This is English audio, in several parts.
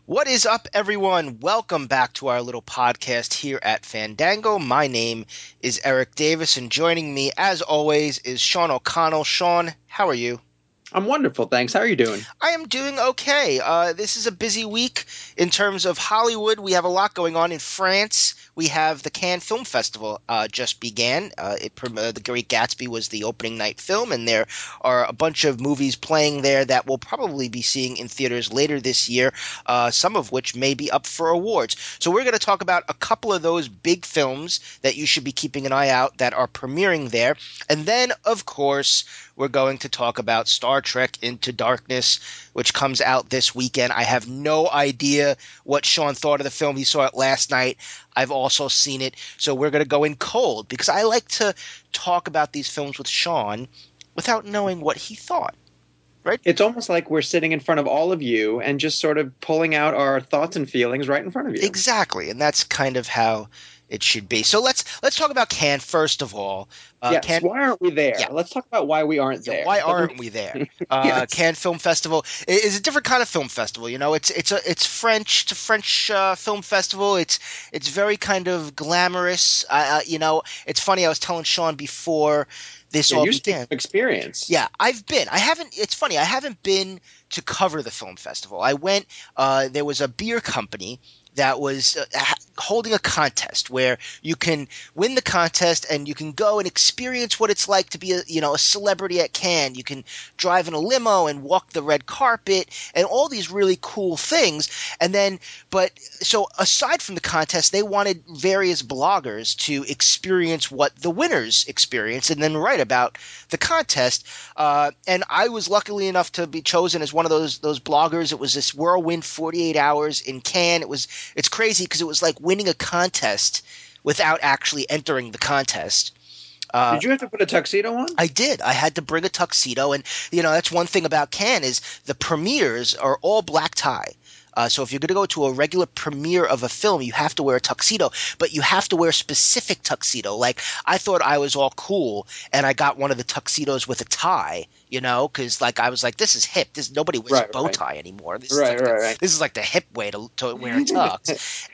What is up, everyone? Welcome back to our little podcast here at Fandango. My name is Eric Davis, and joining me, as always, is Sean O'Connell. Sean, how are you? I'm wonderful, thanks. How are you doing? I am doing okay. This is a busy week in terms of Hollywood. We have a lot going on in France. We have the Cannes Film Festival just began. The Great Gatsby was the opening night film, and there are a bunch of movies playing there that we'll probably be seeing in theaters later this year, some of which may be up for awards. So we're going to talk about a couple of those big films that you should be keeping an eye out that are premiering there. And then, of course, we're going to talk about Star Trek Into Darkness, which comes out this weekend. I have no idea what Sean thought of the film. He saw it last night. I've also seen it. So we're going to go in cold because I like to talk about these films with Sean without knowing what he thought, right? It's almost like we're sitting in front of all of you and just sort of pulling out our thoughts and feelings right in front of you. Exactly. And that's kind of how it should be. So let's talk about Cannes first of all. Yes, Cannes, why aren't we there? yeah, Let's talk about why we aren't Yeah, there. why But aren't we there? yes. Cannes Film Festival is a different kind of film festival. You know, it's French. It's a French film festival. It's very kind of glamorous. It's funny. I was telling Sean before this Yeah, all you speak began. from experience. Yeah, I've been. I haven't. It's funny. I haven't been to cover the film festival. I went. There was a beer company that was holding a contest where you can win the contest and you can go and experience what it's like to be a celebrity at Cannes. You can drive in a limo and walk the red carpet and all these really cool things. And then, but so aside from the contest, they wanted various bloggers to experience what the winners experience and then write about the contest. And I was luckily enough to be chosen as one of those bloggers. It was this whirlwind 48 hours in Cannes. It's crazy because it was like winning a contest without actually entering the contest. Uh, Did you have to put a tuxedo on? I did. I had to bring a tuxedo, and that's one thing about Cannes is the premieres are all black tie. So if you're going to go to a regular premiere of a film, you have to wear a tuxedo, but you have to wear a specific tuxedo. Like I thought I was all cool, and I got one of the tuxedos with a tie. Because like I was like, this is hip. This nobody wears a Right, bow right. tie anymore. This is Right, like the right, this is like the hip way to wear a right. tux.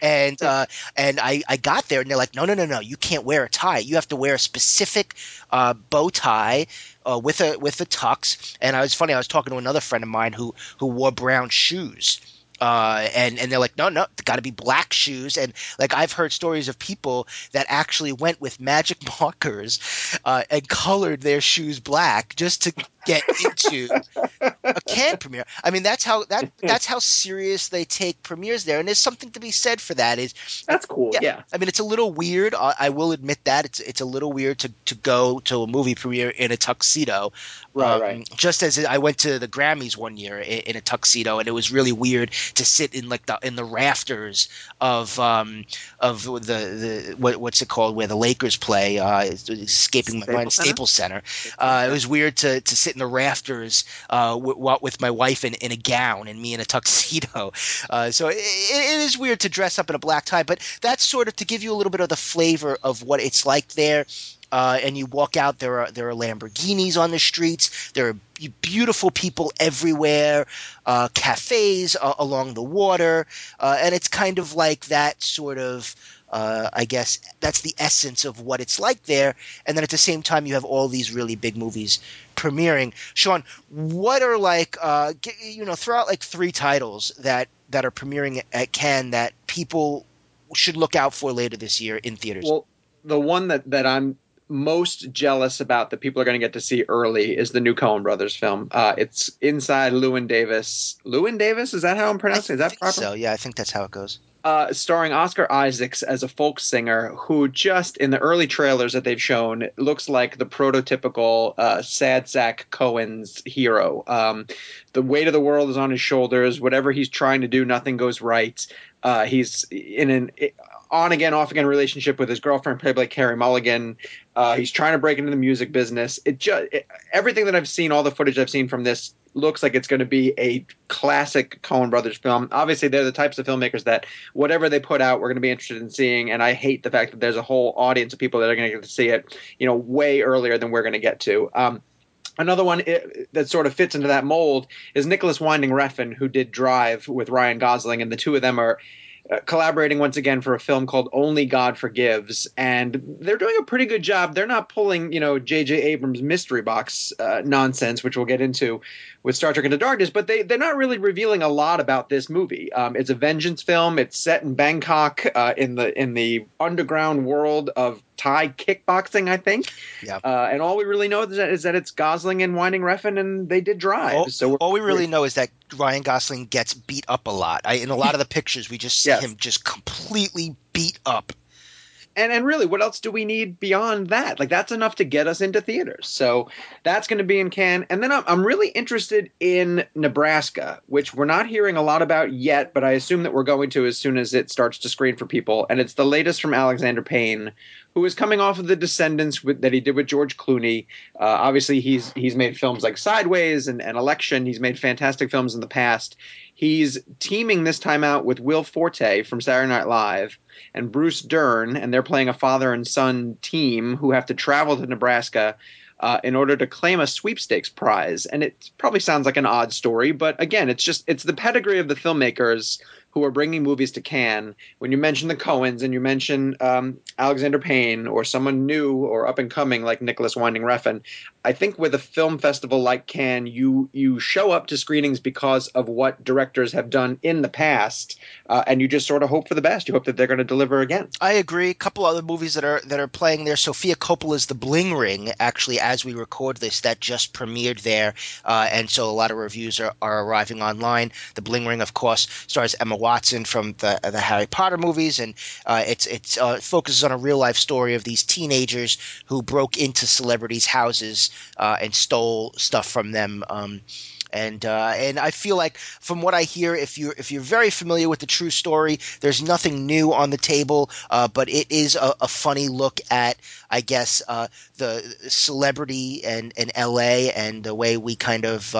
And I got there, and they're like, no, no, no, no, you can't wear a tie. You have to wear a specific bow tie with a tux. And I was funny. I was talking to another friend of mine who wore brown shoes. And they're like, no, no, got to be black shoes. And like I've heard stories of people that actually went with magic markers and colored their shoes black just to get into a Cannes premiere. I mean, that's how serious they take premieres there, and there's something to be said for that. That's cool. Yeah, Yeah. I mean, it's a little weird. I will admit that it's a little weird to go to a movie premiere in a tuxedo. Right, right. Just as I went to the Grammys one year in a tuxedo, and it was really weird to sit in like the rafters of what's it called where the Lakers play. It's escaping my mind. Staples Center? Staples Center. Staples Center, It yeah. was weird to sit in the rafters with my wife in a gown and me in a tuxedo. So it is weird to dress up in a black tie, but that's sort of to give you a little bit of the flavor of what it's like there. And you walk out, there are Lamborghinis on the streets. There are beautiful people everywhere, cafes along the water, and it's kind of like that sort of. I guess that's the essence of what it's like there. And then at the same time, you have all these really big movies premiering. Sean, what are like, throw out like three titles that are premiering at Cannes that people should look out for later this year in theaters. Well, the one that I'm most jealous about that people are going to get to see early is the new Coen Brothers film. It's Inside Llewyn Davis. Llewyn Davis? Is that how I'm I pronouncing it? Is that think proper? so. Yeah, I think that's how it goes. Starring Oscar Isaacs as a folk singer who just in the early trailers that they've shown looks like the prototypical sad sack Cohen's hero. The weight of the world is on his shoulders. Whatever he's trying to do, nothing goes right. He's in an on again, off again relationship with his girlfriend, played by Carey Mulligan. He's trying to break into the music business. Everything that I've seen, all the footage I've seen from this, looks like it's going to be a classic Coen Brothers film. Obviously, they're the types of filmmakers that whatever they put out, we're going to be interested in seeing. And I hate the fact that there's a whole audience of people that are going to get to see it, way earlier than we're going to get to. Another one that sort of fits into that mold is Nicholas Winding Refn, who did Drive with Ryan Gosling, and the two of them are collaborating once again for a film called Only God Forgives, and they're doing a pretty good job. They're not pulling, J.J. Abrams' mystery box nonsense, which we'll get into with Star Trek Into Darkness, but they're not really revealing a lot about this movie. It's a vengeance film. It's set in Bangkok, in the underground world of Thai kickboxing, I think. Yeah. And all we really know is that it's Gosling and Winding Refn, and they did Drive. All we really know is that Ryan Gosling gets beat up a lot. In a lot of the pictures, we just see Yes. him just completely beat up. And really, what else do we need beyond that? Like, that's enough to get us into theaters. So that's going to be in Cannes. And then I'm really interested in Nebraska, which we're not hearing a lot about yet, but I assume that we're going to as soon as it starts to screen for people. And it's the latest from Alexander Payne, who is coming off of The Descendants that he did with George Clooney. Obviously, he's made films like Sideways and Election. He's made fantastic films in the past. He's teaming this time out with Will Forte from Saturday Night Live and Bruce Dern, and they're playing a father and son team who have to travel to Nebraska in order to claim a sweepstakes prize. And it probably sounds like an odd story, but again, it's the pedigree of the filmmakers who are bringing movies to Cannes. When you mention the Coens and you mention Alexander Payne or someone new or up and coming like Nicholas Winding Refn, I think with a film festival like Cannes, you show up to screenings because of what directors have done in the past, and you just sort of hope for the best. You hope that they're going to deliver again. I agree. A couple other movies that are playing there. Sofia Coppola's The Bling Ring, actually, as we record this, that just premiered there, and so a lot of reviews are arriving online. The Bling Ring, of course, stars Emma Watson from the Harry Potter movies, and it focuses on a real life story of these teenagers who broke into celebrities' houses and stole stuff from them. And I feel like from what I hear, if you're very familiar with the true story, there's nothing new on the table, but it is a funny look at, I guess, the celebrity and LA and the way we kind of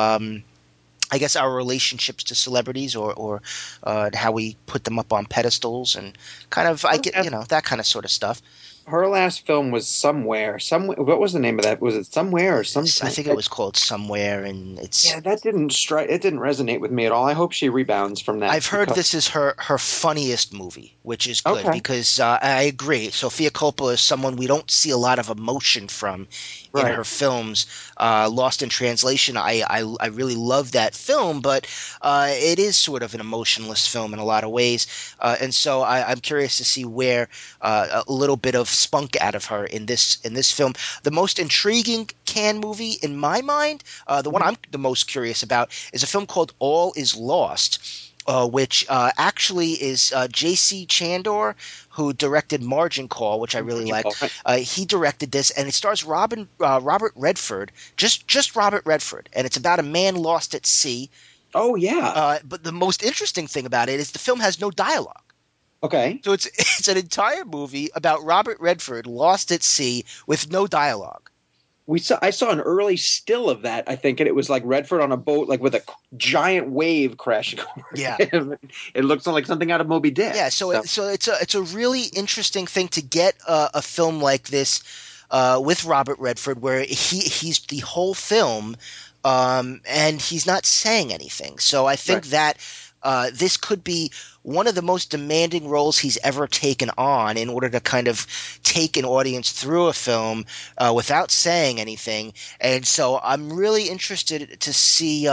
I guess our relationships to celebrities or how we put them up on pedestals and kind of that kind of sort of stuff. Her last film was Somewhere. What was the name of that? Was it Somewhere or Something? I think it was called Somewhere, and it's that didn't strike. It didn't resonate with me at all. I hope she rebounds from that. I've heard this is her funniest movie, which is good because I agree. Sofia Coppola is someone we don't see a lot of emotion from in her films. Lost in Translation, I really love that film, but it is sort of an emotionless film in a lot of ways, and so I'm curious to see where a little bit of spunk out of her in this film. The most intriguing Cannes movie in my mind, the one I'm the most curious about, is a film called All Is Lost, which actually is J.C. Chandor, who directed Margin Call, which I really like. He directed this, and it stars Robert Redford, just Robert Redford, and it's about a man lost at sea. Oh, yeah. But the most interesting thing about it is the film has no dialogue. Okay. So it's an entire movie about Robert Redford lost at sea with no dialogue. I saw an early still of that, I think, and it was like Redford on a boat, like with a giant wave crashing over. Yeah, it looks like something out of Moby Dick. Yeah, so it's a really interesting thing to get a film like this with Robert Redford, where he's the whole film, and he's not saying anything. So I think that this could be one of the most demanding roles he's ever taken on in order to kind of take an audience through a film without saying anything. And so I'm really interested to see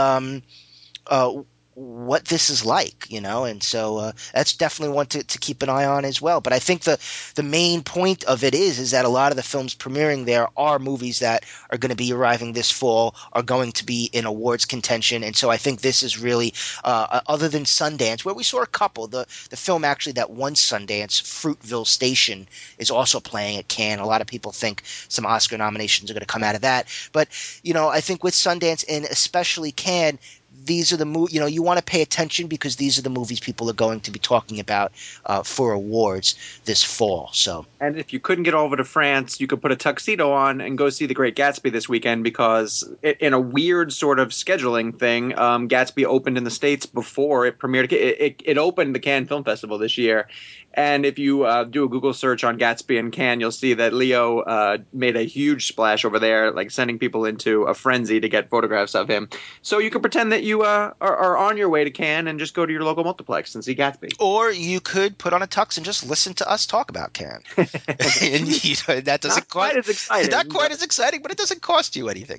what this is like, and so that's definitely one to keep an eye on as well. But I think the main point of it is that a lot of the films premiering there are movies that are going to be arriving this fall, are going to be in awards contention, and so I think this is really other than Sundance, where we saw a couple. The film actually that won Sundance, Fruitville Station, is also playing at Cannes. A lot of people think some Oscar nominations are going to come out of that, but I think with Sundance and especially Cannes, these are the you want to pay attention because these are the movies people are going to be talking about for awards this fall. So. And if you couldn't get over to France, you could put a tuxedo on and go see The Great Gatsby this weekend because in a weird sort of scheduling thing, Gatsby opened in the States before it premiered. It opened the Cannes Film Festival this year. And if you do a Google search on Gatsby and Cannes, you'll see that Leo made a huge splash over there, like sending people into a frenzy to get photographs of him. So you could pretend that you are on your way to Cannes and just go to your local multiplex and see Gatsby. Or you could put on a tux and just listen to us talk about Cannes. And that doesn't not quite as exciting. Not quite as exciting, but it doesn't cost you anything.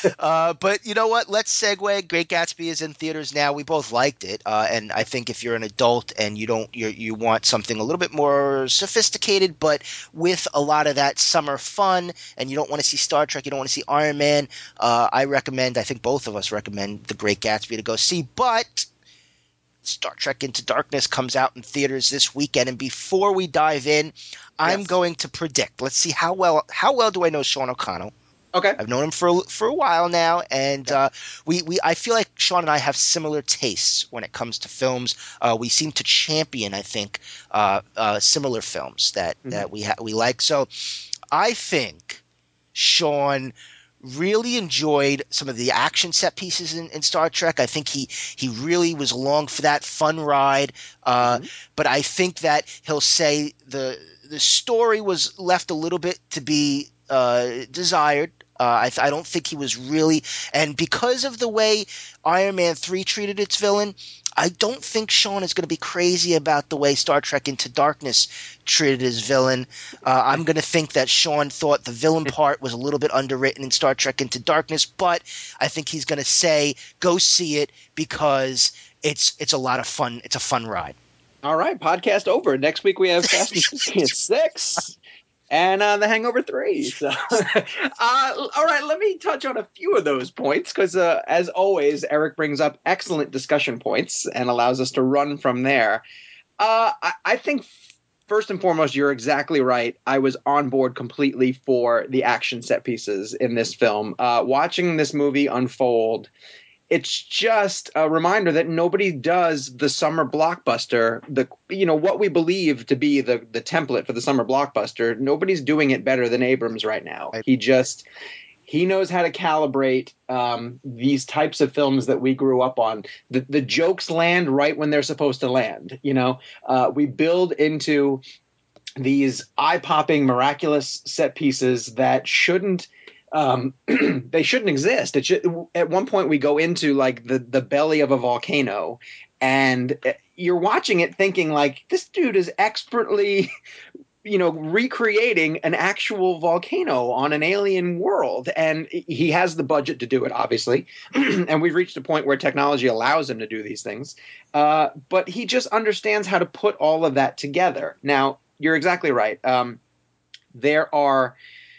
But you know what? Let's segue. Great Gatsby is in theaters now. We both liked it, and I think if you're an adult and you want something a little bit more sophisticated, but with a lot of that summer fun, and you don't want to see Star Trek, you don't want to see Iron Man, I think both of us recommend The Great Gatsby to go see. But Star Trek Into Darkness comes out in theaters this weekend, and before we dive in, I'm going to predict. Let's see how well do I know Sean O'Connell? Okay, I've known him for a while now, and I feel like Sean and I have similar tastes when it comes to films. We seem to champion, I think, similar films that we like. So I think Sean really enjoyed some of the action set pieces in Star Trek. I think he really was along for that fun ride. But I think that he'll say the story was left a little bit to be desired. I don't think he was really – and because of the way Iron Man 3 treated its villain, I don't think Sean is going to be crazy about the way Star Trek Into Darkness treated his villain. I'm going to think that Sean thought the villain part was a little bit underwritten in Star Trek Into Darkness, but I think he's going to say go see it because it's a lot of fun. It's a fun ride. All right, podcast over. Next week we have Fast and Furious 6. And The Hangover 3. So, all right, let me touch on a few of those points because, as always, Eric brings up excellent discussion points and allows us to run from there. I think, first and foremost, you're exactly right. I was on board completely for the action set pieces in this film. Watching this movie unfold, it's just a reminder that nobody does the summer blockbuster, what we believe to be the template for the summer blockbuster. Nobody's doing it better than Abrams right now. He knows how to calibrate these types of films that we grew up on. The jokes land right when they're supposed to land. We build into these eye-popping, miraculous set pieces that shouldn't they shouldn't exist. At one point we go into like the belly of a volcano and you're watching it thinking like this dude is expertly recreating an actual volcano on an alien world, and he has the budget to do it, obviously. And we've reached a point where technology allows him to do these things, but he just understands how to put all of that together. Now, you're exactly right. There are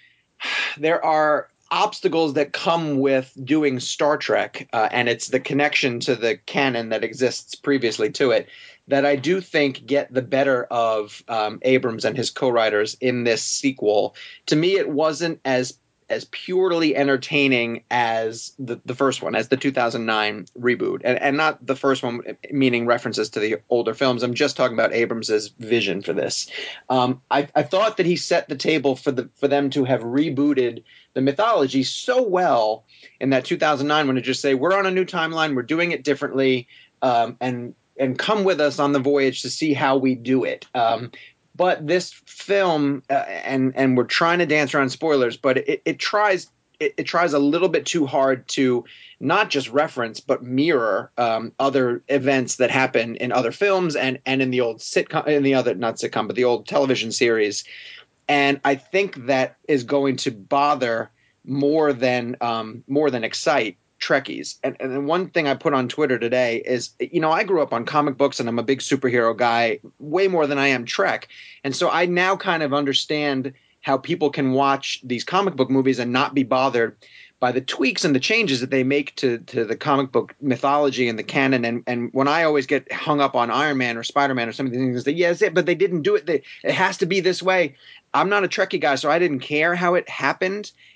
obstacles that come with doing Star Trek, and it's the connection to the canon that exists previously to it, that I do think get the better of Abrams and his co-writers in this sequel. To me, it wasn't as purely entertaining as the first one, as the 2009 reboot. And not the first one meaning references to the older films. I'm just talking about Abrams's vision for this. I thought that he set the table for them to have rebooted the mythology so well in that 2009 when to just say, we're on a new timeline, we're doing it differently, and come with us on the voyage to see how we do it. But this film, and we're trying to dance around spoilers, but it tries a little bit too hard to not just reference but mirror other events that happen in other films and in the old sitcom, but the old television series. And I think that is going to bother more than excite Trekkies. And one thing I put on Twitter today is, I grew up on comic books and I'm a big superhero guy way more than I am Trek. And so I now kind of understand how people can watch these comic book movies and not be bothered by the tweaks and the changes that they make to the comic book mythology and the canon. And when I always get hung up on Iron Man or Spider-Man or some of these things, that yes, but they didn't do it. It has to be this way. I'm not a Trekkie guy, so I didn't care how it happened.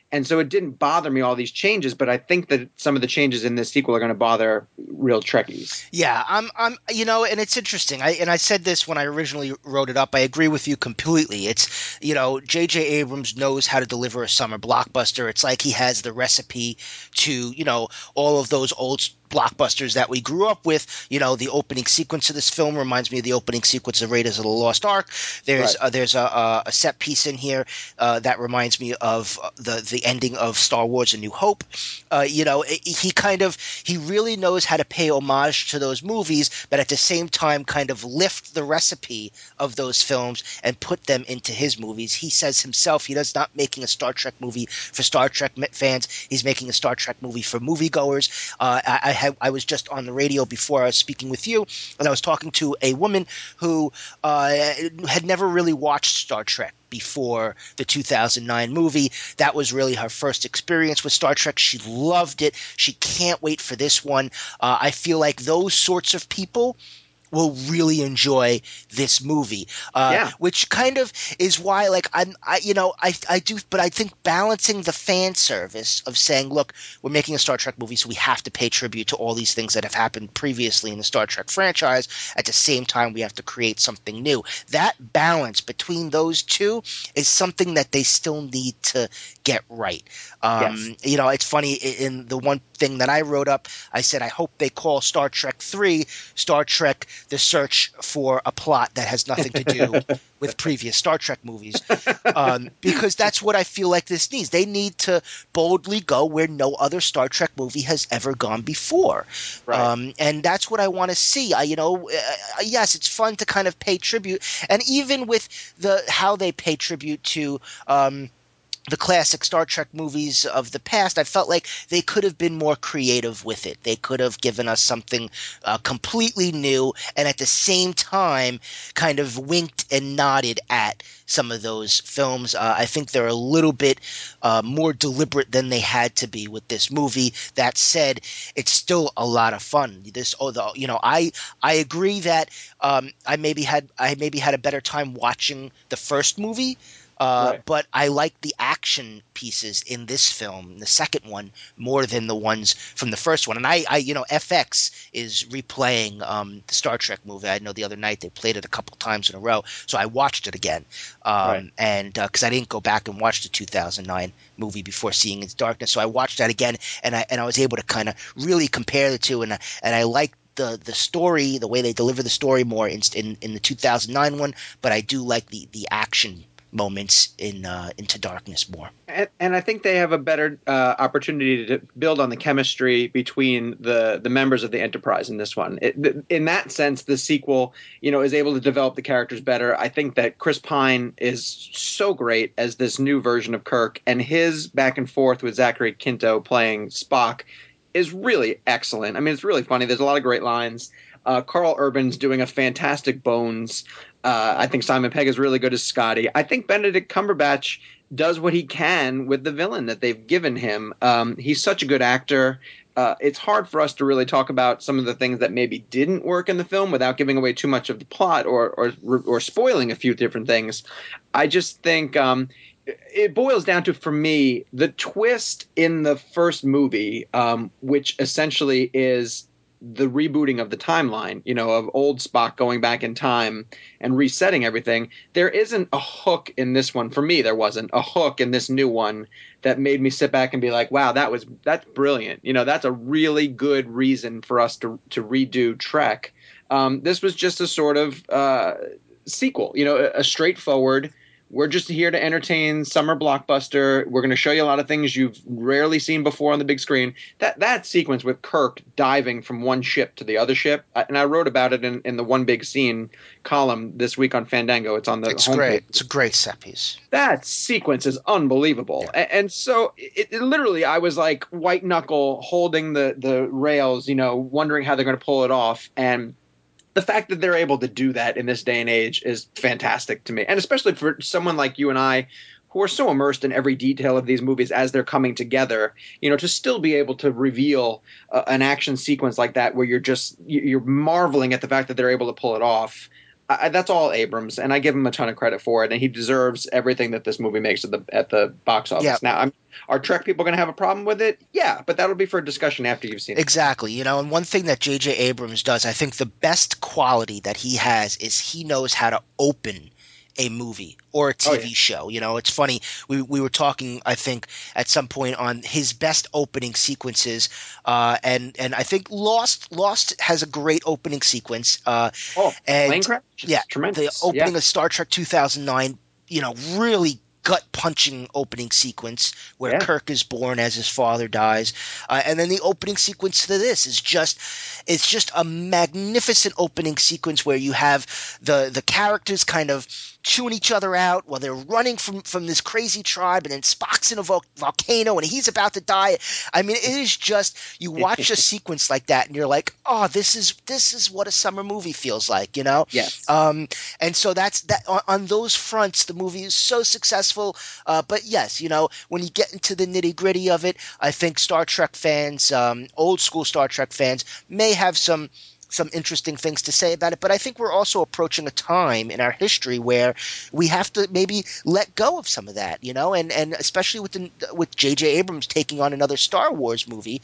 And so it didn't bother me, all these changes, but I think that some of the changes in this sequel are going to bother real Trekkies. Yeah, and it's interesting. I said this when I originally wrote it up. I agree with you completely. It's, J.J. Abrams knows how to deliver a summer blockbuster. It's like he has the recipe to, all of those old blockbusters that we grew up with. The opening sequence of this film reminds me of the opening sequence of Raiders of the Lost Ark. There's a set piece in here that reminds me of the ending of Star Wars: A New Hope. He really knows how to pay homage to those movies, but at the same time kind of lift the recipe of those films and put them into his movies. He says himself he's not making a Star Trek movie for Star Trek fans. He's making a Star Trek movie for moviegoers. I was just on the radio before I was speaking with you, and I was talking to a woman who had never really watched Star Trek before the 2009 movie. That was really her first experience with Star Trek. She loved it. She can't wait for this one. I feel like those sorts of people will really enjoy this movie, which kind of is why, like, I do, but I think balancing the fan service of saying, look, we're making a Star Trek movie, so we have to pay tribute to all these things that have happened previously in the Star Trek franchise. At the same time, we have to create something new. That balance between those two is something that they still need to get right. It's funny, in the one thing that I wrote up, I said, I hope they call Star Trek 3 Star Trek The Search for a Plot that has nothing to do with previous Star Trek movies, because that's what I feel like this needs. They need to boldly go where no other Star Trek movie has ever gone before. Right. And that's what I want to see. Yes, it's fun to kind of pay tribute, and even with how they pay tribute to the classic Star Trek movies of the past, I felt like they could have been more creative with it. They could have given us something completely new, and at the same time kind of winked and nodded at some of those films. I think they're a little bit more deliberate than they had to be with this movie. That said, it's still a lot of fun. I agree that I maybe had a better time watching the first movie. But I like the action pieces in this film, the second one, more than the ones from the first one. And FX is replaying the Star Trek movie. I know the other night they played it a couple times in a row, so I watched it again. And because I didn't go back and watch the 2009 movie before seeing Into Darkness, so I watched that again, and I was able to kind of really compare the two, and I liked the story, the way they deliver the story more in the 2009 one, but I do like the action moments in Into Darkness more. And I think they have a better opportunity to build on the chemistry between the members of the Enterprise in this one. In that sense, the sequel, is able to develop the characters better. I think that Chris Pine is so great as this new version of Kirk, and his back and forth with Zachary Quinto playing Spock is really excellent. I mean, it's really funny. There's a lot of great lines. Carl Urban's doing a fantastic Bones. I think Simon Pegg is really good as Scotty. I think Benedict Cumberbatch does what he can with the villain that they've given him. He's such a good actor. It's hard for us to really talk about some of the things that maybe didn't work in the film without giving away too much of the plot or spoiling a few different things. I just think it boils down to, for me, the twist in the first movie, which essentially is the rebooting of the timeline, of old Spock going back in time and resetting everything. There isn't a hook in this one. For me, there wasn't a hook in this new one that made me sit back and be like, wow, that's brilliant. That's a really good reason for us to redo Trek. This was just a sort of sequel, a straightforward, we're just here to entertain summer blockbuster. We're going to show you a lot of things you've rarely seen before on the big screen. That sequence with Kirk diving from one ship to the other ship, and I wrote about it in the One Big Scene column this week on Fandango. It's on the homepage. Great. It's a great set piece. That sequence is unbelievable. Yeah. And so it literally, I was like white knuckle holding the rails, wondering how they're going to pull it off. And the fact that they're able to do that in this day and age is fantastic to me. And especially for someone like you and I, who are so immersed in every detail of these movies as they're coming together, to still be able to reveal an action sequence like that where you're marveling at the fact that they're able to pull it off. That's all Abrams, and I give him a ton of credit for it, and he deserves everything that this movie makes at the box Yeah. office. Now, are Trek people going to have a problem with it? Yeah, but that'll be for a discussion after you've seen it. Exactly. And one thing that J.J. Abrams does, I think the best quality that he has is he knows how to open a movie or a Oh TV yeah. show. It's funny. We were talking, I think, at some point on his best opening sequences, and I think Lost has a great opening sequence. Oh, plane And crash yeah, is the tremendous. Yeah. opening of Star Trek 2009, really gut punching opening sequence where Yeah. Kirk is born as his father dies, and then the opening sequence to this is just a magnificent opening sequence where you have the characters kind of chewing each other out while they're running from this crazy tribe, and then Spock's in a volcano and he's about to die. I mean, it is just, you watch a sequence like that and you're like, oh, this is what a summer movie feels like, Yes. And so that's that. On those fronts, the movie is so successful. But yes, when you get into the nitty gritty of it, I think Star Trek fans, old school Star Trek fans, may have some interesting things to say about it. But I think we're also approaching a time in our history where we have to maybe let go of some of that, and especially with J.J. Abrams taking on another Star Wars movie.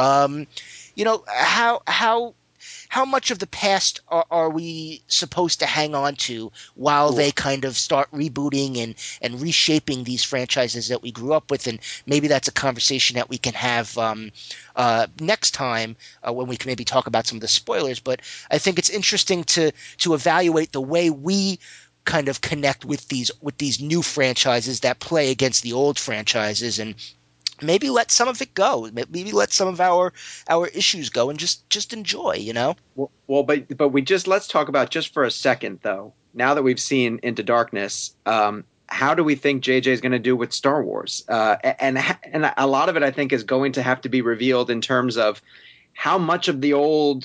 How much of the past are we supposed to hang on to while Ooh. they kind of start rebooting and reshaping these franchises that we grew up with? And maybe that's a conversation that we can have next time when we can maybe talk about some of the spoilers. But I think it's interesting to evaluate the way we kind of connect with these new franchises that play against the old franchises, and maybe let some of it go. Maybe let some of our issues go and just enjoy. Well, but let's talk about just for a second though. Now that we've seen Into Darkness, how do we think JJ is going to do with Star Wars? And a lot of it, I think, is going to have to be revealed in terms of how much of the old,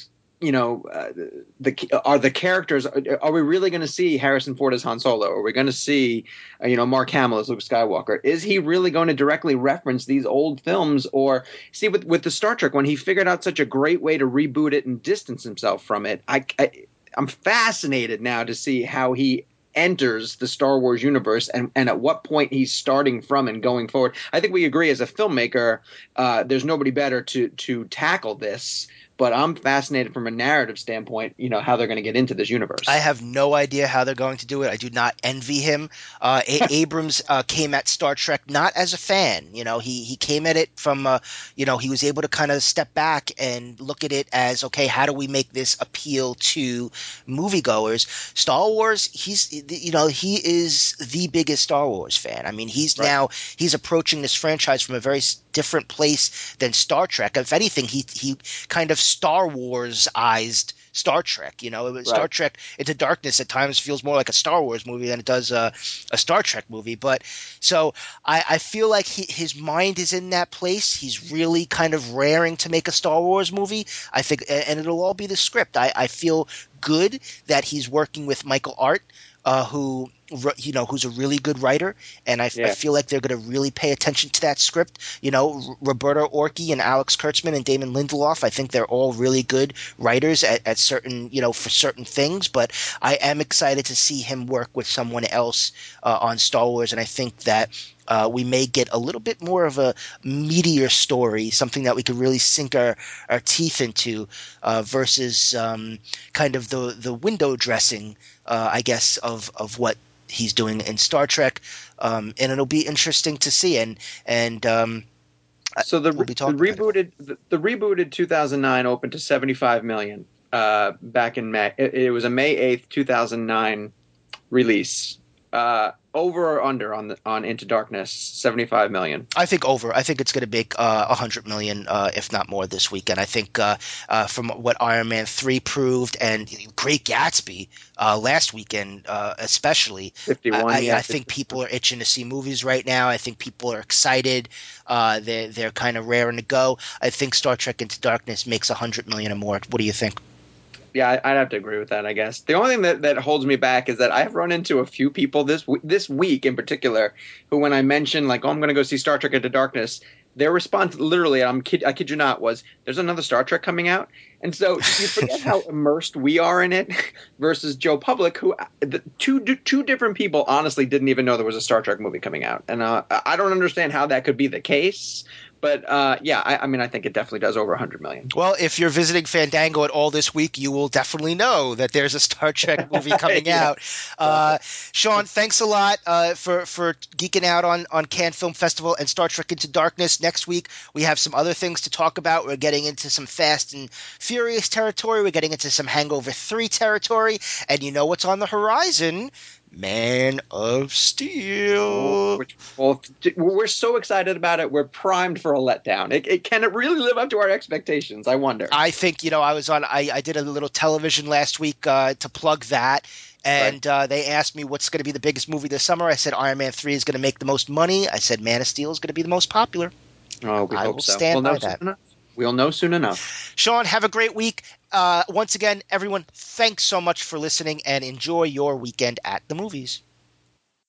the characters. Are we really going to see Harrison Ford as Han Solo? Are we going to see, Mark Hamill as Luke Skywalker? Is he really going to directly reference these old films? Or see, with the Star Trek, when he figured out such a great way to reboot it and distance himself from it, I'm fascinated now to see how he enters the Star Wars universe and at what point he's starting from and going forward. I think we agree as a filmmaker, there's nobody better to tackle this. But I'm fascinated from a narrative standpoint, how they're going to get into this universe. I have no idea how they're going to do it. I do not envy him. Abrams came at Star Trek not as a fan. He came at it from, he was able to kind of step back and look at it as, okay, how do we make this appeal to moviegoers? Star Wars, he is the biggest Star Wars fan. I mean, he's approaching this franchise from a very different place than Star Trek. If anything, he kind of Star Wars-ized Star Trek. Star Trek Into Darkness at times feels more like a Star Wars movie than it does a Star Trek movie. But so I feel like his mind is in that place. He's really kind of raring to make a Star Wars movie. I think, and it'll all be the script. I feel good that he's working with Michael Art, who's a really good writer, and I feel like they're going to really pay attention to that script. Roberta Orci and Alex Kurtzman and Damon Lindelof, I think they're all really good writers at certain, for certain things, but I am excited to see him work with someone else on Star Wars, and I think that we may get a little bit more of a meatier story, something that we could really sink our teeth into, versus kind of the window dressing, I guess, of what he's doing in Star Trek, and it'll be interesting to see. So we'll be talking about it. the rebooted 2009 opened to 75 million back in May. It was a May 8th, 2009 release. Over or under on Into Darkness, 75 million. I think over. I think it's going to make 100 million, if not more, this weekend. I think from what Iron Man 3 proved and Great Gatsby last weekend, especially, 51. I think people are itching to see movies right now. I think people are excited. They're kind of raring to go. I think Star Trek Into Darkness makes 100 million or more. What do you think? Yeah, I'd have to agree with that, I guess. The only thing that holds me back is that I've run into a few people this week in particular who, when I mention, like, oh, I'm going to go see Star Trek Into Darkness, their response, literally, I kid you not, was there's another Star Trek coming out. And so you forget how immersed we are in it versus Joe Public, who two different people honestly didn't even know there was a Star Trek movie coming out. And I don't understand how that could be the case. But yeah, I mean, I think it definitely does over 100 million. Well, if you're visiting Fandango at all this week, you will definitely know that there's a Star Trek movie coming out. Sean, thanks a lot for geeking out on Cannes Film Festival and Star Trek Into Darkness. Next week, we have some other things to talk about. We're getting into some Fast and Furious territory. We're getting into some Hangover 3 territory. And you know what's on the horizon? Man of Steel. Well, we're so excited about it. We're primed for a letdown. Can it really live up to our expectations? I wonder. I think, I did a little television last week to plug that. And they asked me what's going to be the biggest movie this summer. I said Iron Man 3 is going to make the most money. I said Man of Steel is going to be the most popular. Oh, we hope so. Stand by that. We'll know soon enough. Sean, have a great week. Once again, everyone, thanks so much for listening and enjoy your weekend at the movies.